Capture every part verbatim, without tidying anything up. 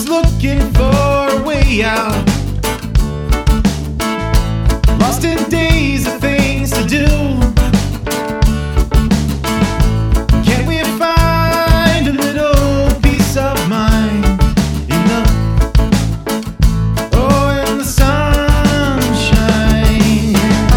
just looking for a way out. Lost in days of things to do. Can we find a little peace of mind in the oh, in the sunshine?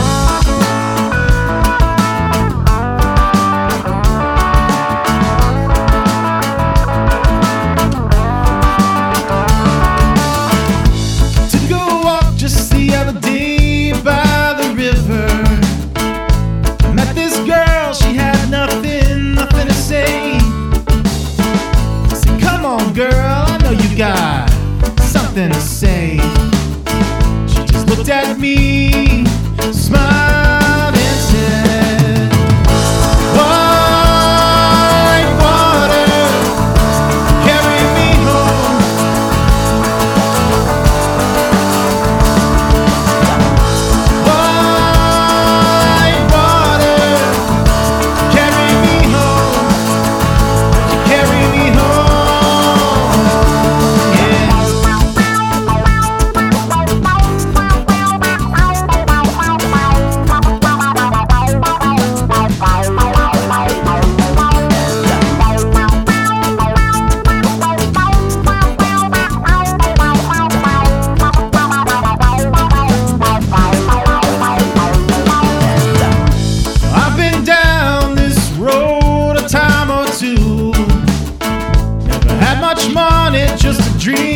Took a walk just the other day by the river. I met this girl, she had nothing, nothing to say. I said, come on girl, I know you got something to say. She just looked at me, smiled and said, white water, carry me home. White water, carry me home. Carry me home, yeah. I've been down this road a time or two. Never had much money, just a dream.